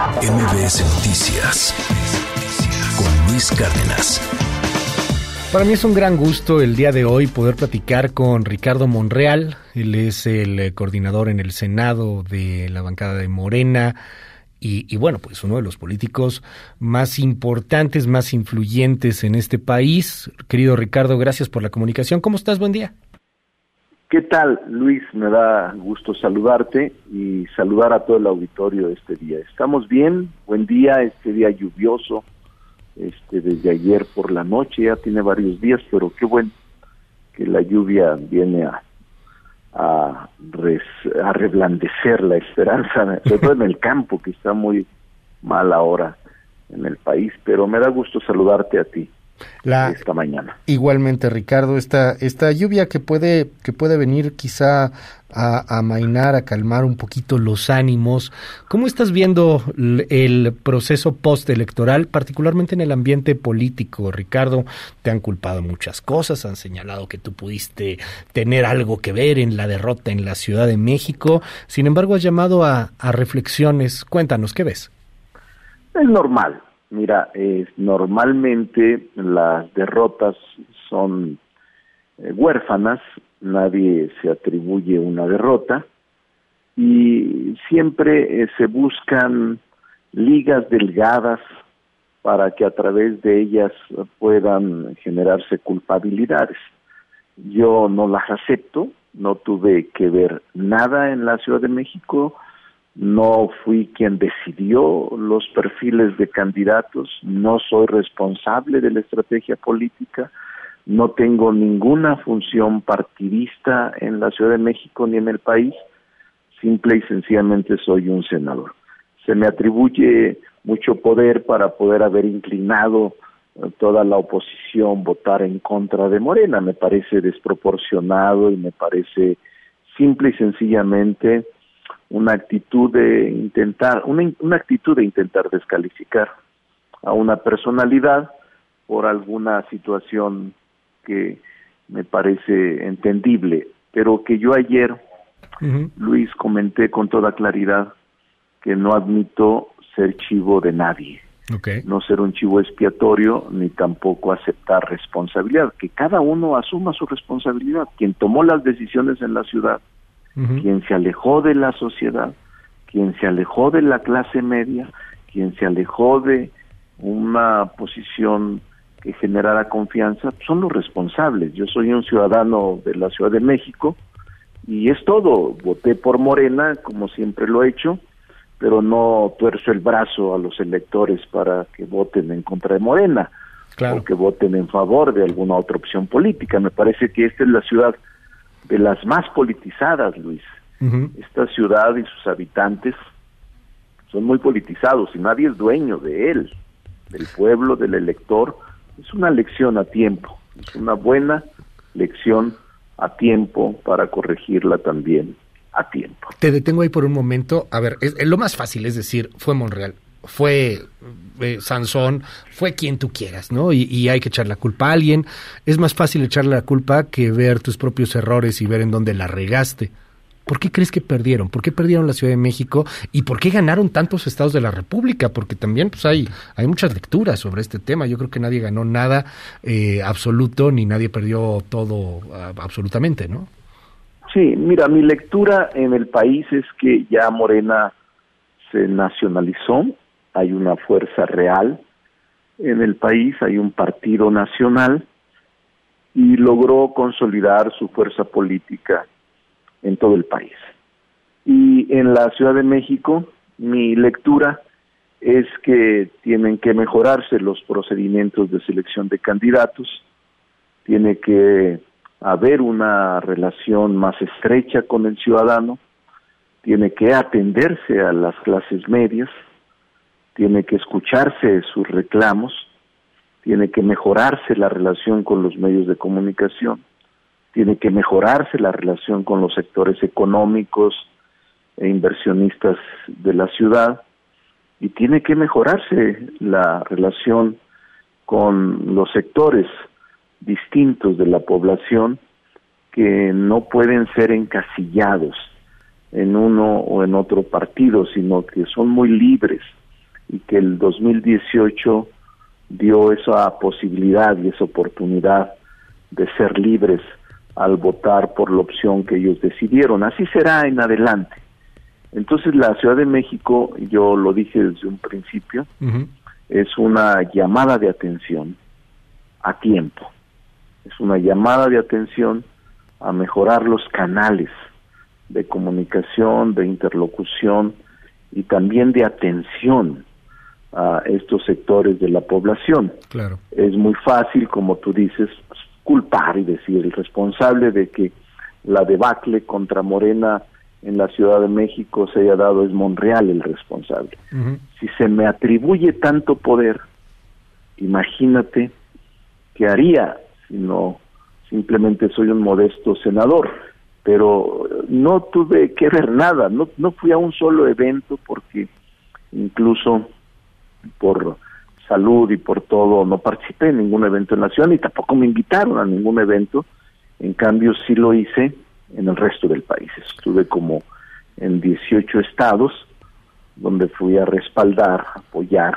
MBS Noticias con Luis Cárdenas. Para mí es un gran gusto el día de hoy poder platicar con Ricardo Monreal. Él es el coordinador en el Senado de la bancada de Morena y bueno, pues uno de los políticos más importantes, más influyentes en este país. Querido Ricardo, gracias por la comunicación. ¿Cómo estás? Buen día. ¿Qué tal, Luis? Me da gusto saludarte y saludar a todo el auditorio este día. ¿Estamos bien? Buen día, este día lluvioso, desde ayer por la noche, ya tiene varios días, pero qué bueno que la lluvia viene a reblandecer la esperanza, sobre todo en el campo, que está muy mal ahora en el país, pero me da gusto saludarte a ti. Esta mañana. Igualmente, Ricardo, esta lluvia que puede venir quizá a amainar, a calmar un poquito los ánimos. ¿Cómo estás viendo el proceso postelectoral, particularmente en el ambiente político, Ricardo? Te han culpado muchas cosas, han señalado que tú pudiste tener algo que ver en la derrota en la Ciudad de México. Sin embargo, has llamado a reflexiones. Cuéntanos, ¿qué ves? Es normal. Mira, normalmente las derrotas son huérfanas, nadie se atribuye una derrota y siempre se buscan ligas delgadas para que a través de ellas puedan generarse culpabilidades. Yo no las acepto, no tuve que ver nada en la Ciudad de México. No fui quien decidió los perfiles de candidatos, no soy responsable de la estrategia política, no tengo ninguna función partidista en la Ciudad de México ni en el país, simple y sencillamente soy un senador. Se me atribuye mucho poder para poder haber inclinado toda la oposición votar en contra de Morena, me parece desproporcionado y me parece simple y sencillamente una actitud de intentar descalificar a una personalidad por alguna situación que me parece entendible, pero que yo ayer, Luis, comenté con toda claridad que no admito ser chivo de nadie, no ser un chivo expiatorio, ni tampoco aceptar responsabilidad, que cada uno asuma su responsabilidad. Quien tomó las decisiones en la ciudad, quien se alejó de la sociedad, quien se alejó de la clase media, quien se alejó de una posición que generara confianza, son los responsables. Yo soy un ciudadano de la Ciudad de México y es todo. Voté por Morena, como siempre lo he hecho, pero no tuerzo el brazo a los electores para que voten en contra de Morena, o que voten en favor de alguna otra opción política. Me parece que esta es la ciudad de las más politizadas, Luis. Esta ciudad y sus habitantes son muy politizados y nadie es dueño de él, del pueblo, del elector. Es una lección a tiempo, es una buena lección a tiempo para corregirla también a tiempo. Te detengo ahí por un momento. A ver, lo más fácil es decir, fue Monreal, fue Sansón, fue quien tú quieras, ¿no? Y hay que echar la culpa a alguien. Es más fácil echarle la culpa que ver tus propios errores y ver en dónde la regaste. ¿Por qué crees que perdieron? ¿Por qué perdieron la Ciudad de México? ¿Y por qué ganaron tantos estados de la República? Porque también pues hay muchas lecturas sobre este tema. Yo creo que nadie ganó nada absoluto, ni nadie perdió todo absolutamente, ¿no? Sí, mira, mi lectura en el país es que ya Morena se nacionalizó, hay una fuerza real en el país, hay un partido nacional y logró consolidar su fuerza política en todo el país. Y en la Ciudad de México, mi lectura es que tienen que mejorarse los procedimientos de selección de candidatos, tiene que haber una relación más estrecha con el ciudadano, tiene que atenderse a las clases medias, tiene que escucharse sus reclamos, tiene que mejorarse la relación con los medios de comunicación, tiene que mejorarse la relación con los sectores económicos e inversionistas de la ciudad, y tiene que mejorarse la relación con los sectores distintos de la población que no pueden ser encasillados en uno o en otro partido, sino que son muy libres y que el 2018 dio esa posibilidad y esa oportunidad de ser libres al votar por la opción que ellos decidieron. Así será en adelante. Entonces la Ciudad de México, yo lo dije desde un principio, es una llamada de atención a tiempo. Es una llamada de atención a mejorar los canales de comunicación, de interlocución y también de atención a estos sectores de la población. Claro. Es muy fácil, como tú dices, culpar y decir el responsable de que la debacle contra Morena en la Ciudad de México se haya dado es Monreal el responsable. Si se me atribuye tanto poder, imagínate qué haría si no simplemente soy un modesto senador, pero no tuve que ver nada, no fui a un solo evento porque incluso por salud y por todo no participé en ningún evento en la ciudad y tampoco me invitaron a ningún evento. En cambio sí lo hice en el resto del país. Estuve como en 18 estados donde fui a respaldar, apoyar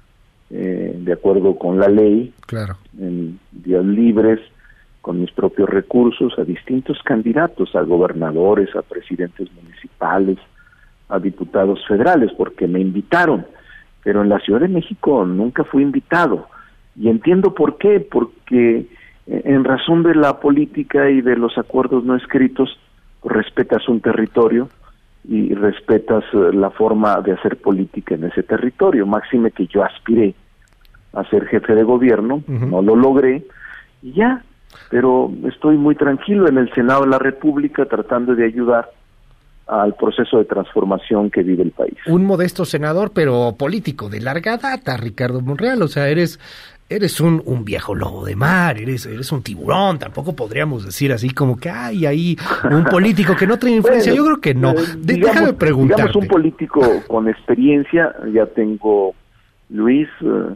de acuerdo con la ley, claro, en días libres, con mis propios recursos, a distintos candidatos, a gobernadores, a presidentes municipales, a diputados federales, porque me invitaron. Pero en la Ciudad de México nunca fui invitado. Y entiendo por qué, porque en razón de la política y de los acuerdos no escritos, respetas un territorio y respetas la forma de hacer política en ese territorio. Máxime que yo aspiré a ser jefe de gobierno, no lo logré, y ya. Pero estoy muy tranquilo en el Senado de la República tratando de ayudar al proceso de transformación que vive el país. Un modesto senador, pero político de larga data, Ricardo Monreal. O sea, eres un viejo lobo de mar, eres un tiburón. Tampoco podríamos decir así como que hay ahí un político que no tiene influencia. Bueno, yo creo que no. Déjame preguntarte. Digamos un político con experiencia. Ya tengo, Luis,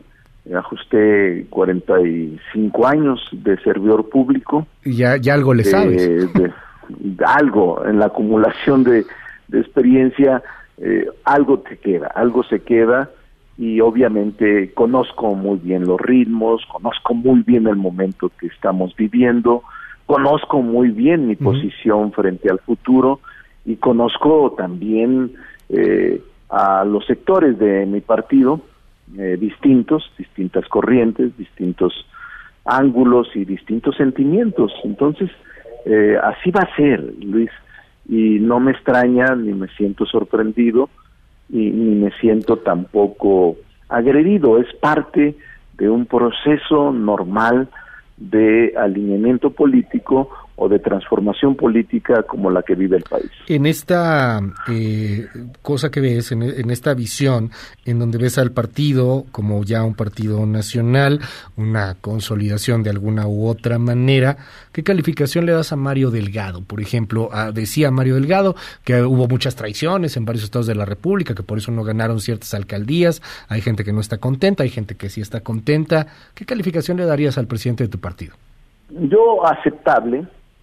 ajusté 45 años de servidor público. Y ya algo le sabes. Algo en la acumulación de experiencia, algo se queda, y obviamente conozco muy bien los ritmos, conozco muy bien el momento que estamos viviendo, conozco muy bien mi posición frente al futuro, y conozco también a los sectores de mi partido, distintas corrientes, distintos ángulos y distintos sentimientos. Entonces así va a ser, Luis, y no me extraña, ni me siento sorprendido, ni me siento tampoco agredido. Es parte de un proceso normal de alineamiento político o de transformación política como la que vive el país. En esta cosa que ves, en esta visión, en donde ves al partido como ya un partido nacional, una consolidación de alguna u otra manera, ¿qué calificación le das a Mario Delgado? Por ejemplo, decía Mario Delgado que hubo muchas traiciones en varios estados de la República, que por eso no ganaron ciertas alcaldías, hay gente que no está contenta, hay gente que sí está contenta. ¿Qué calificación le darías al presidente de tu partido? Yo aceptable.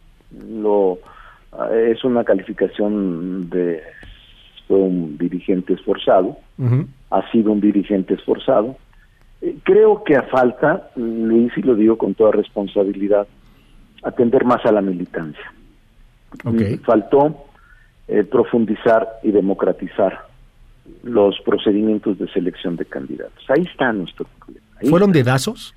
Es una calificación de fue un dirigente esforzado, ha sido un dirigente esforzado. Creo que falta, Luis, y lo digo con toda responsabilidad, atender más a la militancia. Faltó profundizar y democratizar los procedimientos de selección de candidatos. Ahí está nuestro problema. ¿Fueron dedazos?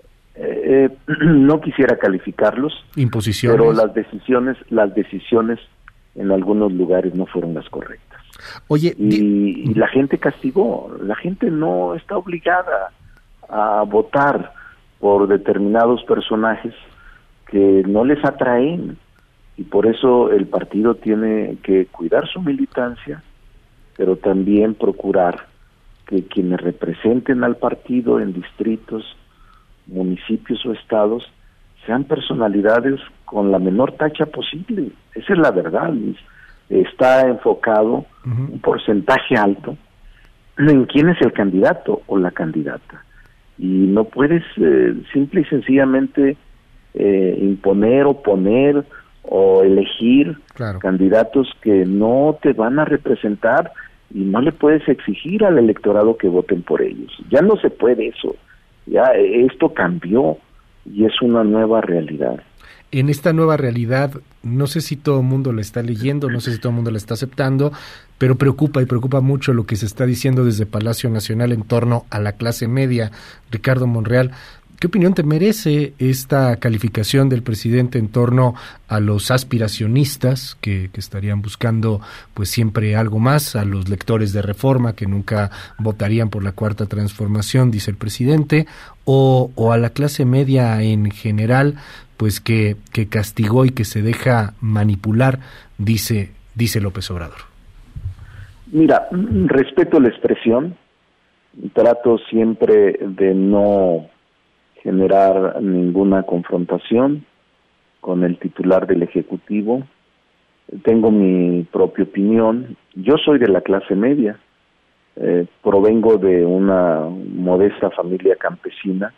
No quisiera calificarlos, imposiciones, pero las decisiones en algunos lugares no fueron las correctas. Oye, y la gente castigó. La gente no está obligada a votar por determinados personajes que no les atraen, y por eso el partido tiene que cuidar su militancia, pero también procurar que quienes representen al partido en distritos, municipios o estados sean personalidades con la menor tacha posible. Esa es la verdad, Luis. Está enfocado un porcentaje alto en quién es el candidato o la candidata, y no puedes simple y sencillamente imponer o poner o elegir candidatos que no te van a representar y no le puedes exigir al electorado que voten por ellos. Ya no se puede eso, ya esto cambió y es una nueva realidad. En esta nueva realidad, no sé si todo el mundo la está leyendo, no sé si todo el mundo la está aceptando, pero preocupa mucho lo que se está diciendo desde Palacio Nacional en torno a la clase media. Ricardo Monreal, ¿qué opinión te merece esta calificación del presidente en torno a los aspiracionistas que estarían buscando pues siempre algo más, a los lectores de Reforma que nunca votarían por la Cuarta Transformación, dice el presidente, o a la clase media en general, pues que castigó y que se deja manipular, dice López Obrador? Mira, respeto la expresión, trato siempre de no generar ninguna confrontación con el titular del Ejecutivo. Tengo mi propia opinión. Yo soy de la clase media, provengo de una modesta familia campesina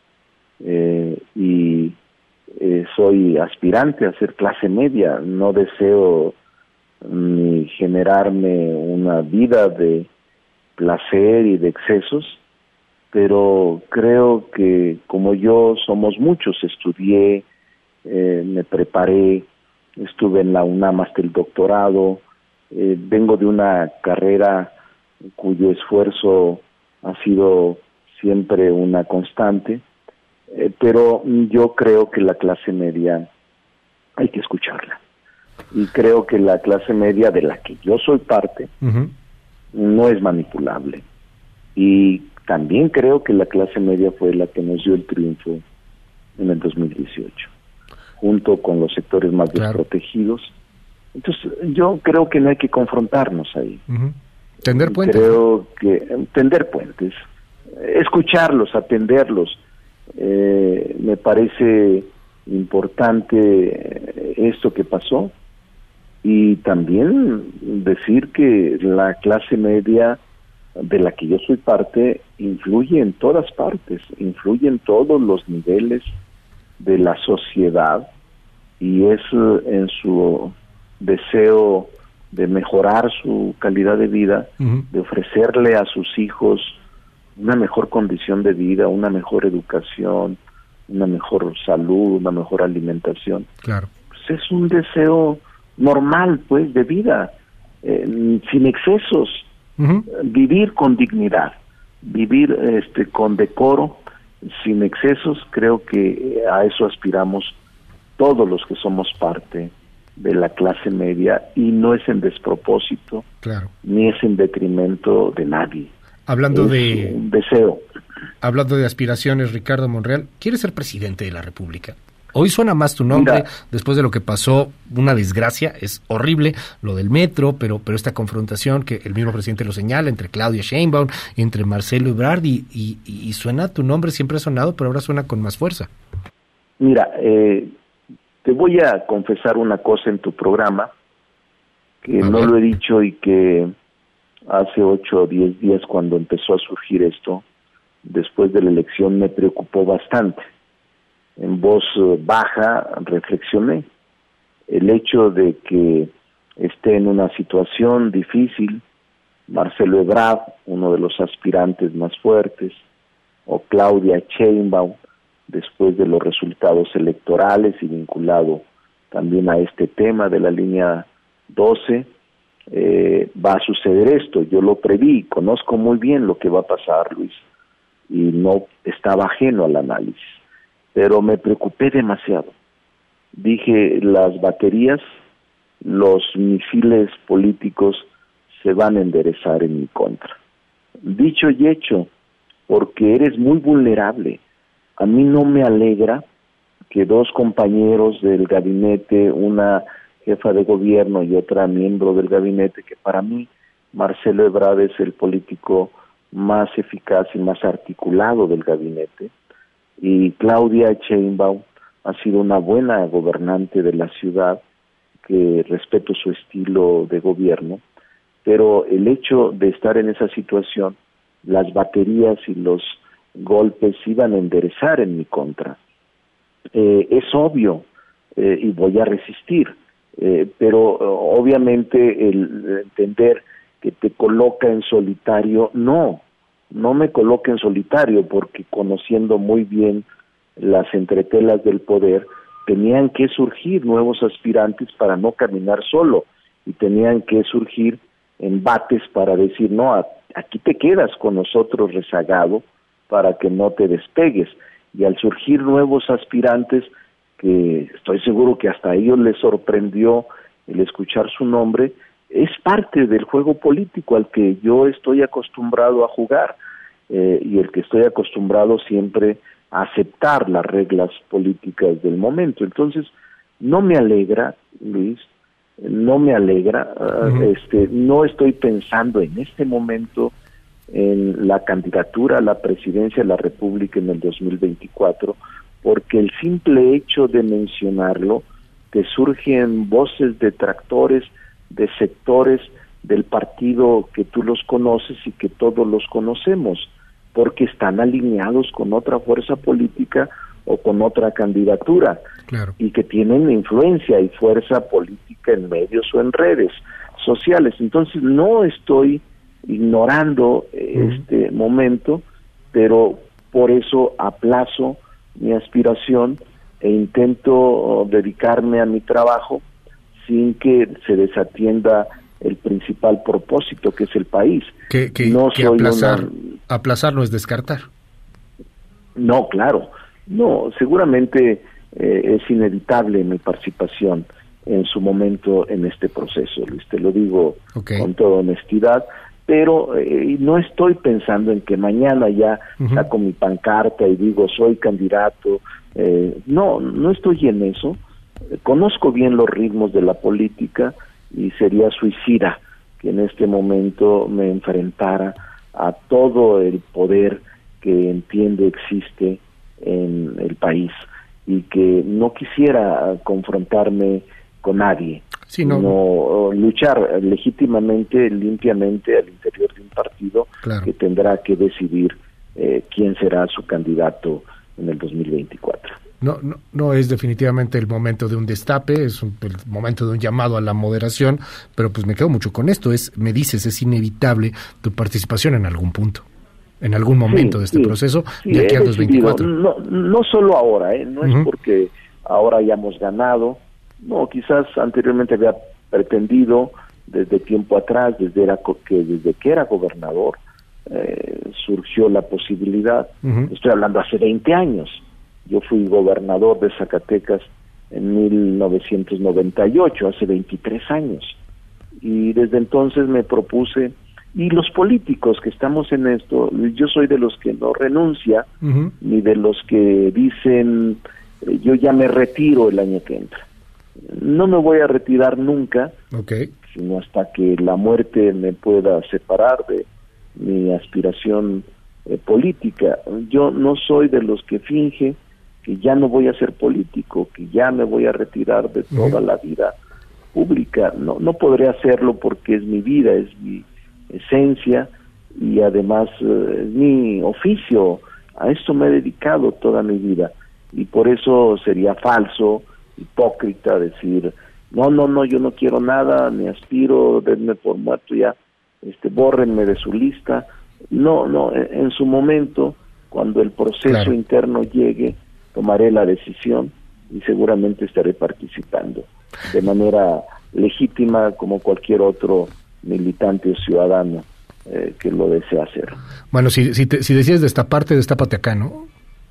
y soy aspirante a ser clase media. No deseo ni generarme una vida de placer y de excesos, pero creo que como yo somos muchos, estudié, me preparé, estuve en la UNAM hasta el doctorado, vengo de una carrera cuyo esfuerzo ha sido siempre una constante, pero yo creo que la clase media hay que escucharla. Y creo que la clase media de la que yo soy parte no es manipulable. Y también creo que la clase media fue la que nos dio el triunfo en el 2018, junto con los sectores más desprotegidos. Entonces, yo creo que no hay que confrontarnos ahí. Tender puentes. Creo que tender puentes, escucharlos, atenderlos. Me parece importante esto que pasó y también decir que la clase media de la que yo soy parte influye en todas partes, influye en todos los niveles de la sociedad y es en su deseo de mejorar su calidad de vida, de ofrecerle a sus hijos una mejor condición de vida, una mejor educación, una mejor salud, una mejor alimentación. Claro. Pues es un deseo normal, pues, de vida, sin excesos, vivir con dignidad, vivir con decoro, sin excesos. Creo que a eso aspiramos todos los que somos parte de la clase media y no es en despropósito, claro, ni es en detrimento de nadie. Hablando es un deseo. Hablando de aspiraciones, Ricardo Monreal, ¿quieres ser presidente de la República? Hoy suena más tu nombre. Mira, después de lo que pasó, una desgracia, es horrible lo del metro, pero esta confrontación que el mismo presidente lo señala entre Claudia Sheinbaum, entre Marcelo Ebrard y suena tu nombre, siempre ha sonado, pero ahora suena con más fuerza. Mira, te voy a confesar una cosa en tu programa, que no lo he dicho y que hace 8 o 10 días cuando empezó a surgir esto, después de la elección me preocupó bastante. En voz baja reflexioné. El hecho de que esté en una situación difícil Marcelo Ebrard, uno de los aspirantes más fuertes, o Claudia Sheinbaum, después de los resultados electorales y vinculado también a este tema de la línea 12, va a suceder esto. Yo lo preví, conozco muy bien lo que va a pasar, Luis, y no estaba ajeno al análisis, pero me preocupé demasiado. Dije, las baterías, los misiles políticos se van a enderezar en mi contra. Dicho y hecho, porque eres muy vulnerable. A mí no me alegra que 2 compañeros del gabinete, una jefa de gobierno y otra miembro del gabinete, que para mí Marcelo Ebrard es el político más eficaz y más articulado del gabinete, y Claudia Sheinbaum ha sido una buena gobernante de la ciudad, que respeto su estilo de gobierno, pero el hecho de estar en esa situación, las baterías y los golpes iban a enderezar en mi contra. Es obvio, y voy a resistir, pero obviamente el entender que te coloca en solitario. No me coloca en solitario, porque conociendo muy bien las entretelas del poder, tenían que surgir nuevos aspirantes para no caminar solo, y tenían que surgir embates para decir, no, aquí te quedas con nosotros rezagado para que no te despegues. Y al surgir nuevos aspirantes, que estoy seguro que hasta a ellos les sorprendió el escuchar su nombre, es parte del juego político al que yo estoy acostumbrado a jugar, y el que estoy acostumbrado siempre a aceptar las reglas políticas del momento. Entonces, no me alegra, Luis, no me alegra. No estoy pensando en este momento en la candidatura a la presidencia de la República en el 2024, porque el simple hecho de mencionarlo, te surgen voces detractores de sectores del partido que tú los conoces y que todos los conocemos, porque están alineados con otra fuerza política o con otra candidatura, claro, y que tienen influencia y fuerza política en medios o en redes sociales. Entonces no estoy ignorando este momento, pero por eso aplazo mi aspiración e intento dedicarme a mi trabajo sin que se desatienda el principal propósito, que es el país. Que aplazar no es descartar. No, claro. No, seguramente es inevitable mi participación en su momento en este proceso, Luis, te lo digo con toda honestidad, pero no estoy pensando en que mañana ya saco mi pancarta y digo soy candidato. No estoy en eso. Conozco bien los ritmos de la política y sería suicida que en este momento me enfrentara a todo el poder que entiendo existe en el país y que no quisiera confrontarme con nadie, sino luchar legítimamente, limpiamente al interior de un partido que tendrá que decidir quién será su candidato en el 2024. No es definitivamente el momento de un destape, es el momento de un llamado a la moderación, pero pues me quedo mucho con esto, me dices, es inevitable tu participación en algún punto, en algún momento de este proceso, de aquí al 2024. No solo ahora, no es porque ahora hayamos ganado, no, quizás anteriormente había pretendido desde tiempo atrás, desde que era gobernador, surgió la posibilidad, estoy hablando hace 20 años, yo fui gobernador de Zacatecas en 1998, hace 23 años, y desde entonces me propuse, y los políticos que estamos en esto, yo soy de los que no renuncia, ni de los que dicen, yo ya me retiro el año que entra. No me voy a retirar nunca, sino hasta que la muerte me pueda separar de mi aspiración política. Yo no soy de los que finge que ya no voy a ser político, que ya me voy a retirar de toda la vida pública. No podré hacerlo porque es mi vida, es mi esencia y además es mi oficio. A esto me he dedicado toda mi vida y por eso sería falso, hipócrita decir no, yo no quiero nada, ni aspiro, denme por muerto ya, bórrenme de su lista. No, en su momento, cuando el proceso interno llegue, tomaré la decisión y seguramente estaré participando de manera legítima como cualquier otro militante o ciudadano que lo desea hacer. Bueno, si decides destaparte, destápate acá, ¿no?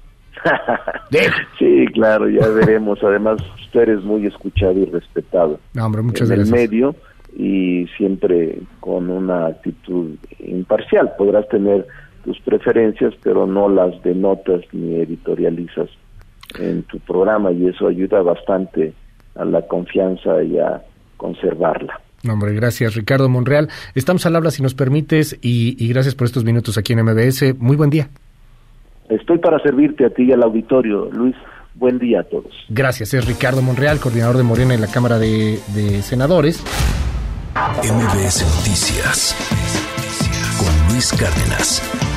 Sí, claro, ya veremos. Además, tú eres muy escuchado y respetado muchas en gracias. El medio y siempre con una actitud imparcial. Podrás tener tus preferencias, pero no las denotas ni editorializas en tu programa y eso ayuda bastante a la confianza y a conservarla. Gracias, Ricardo Monreal. Estamos al habla, si nos permites, y gracias por estos minutos aquí en MBS. Muy buen día. Estoy para servirte a ti y al auditorio, Luis. Buen día a todos. Gracias. Es Ricardo Monreal, coordinador de Morena en la Cámara de Senadores. MBS Noticias con Luis Cárdenas.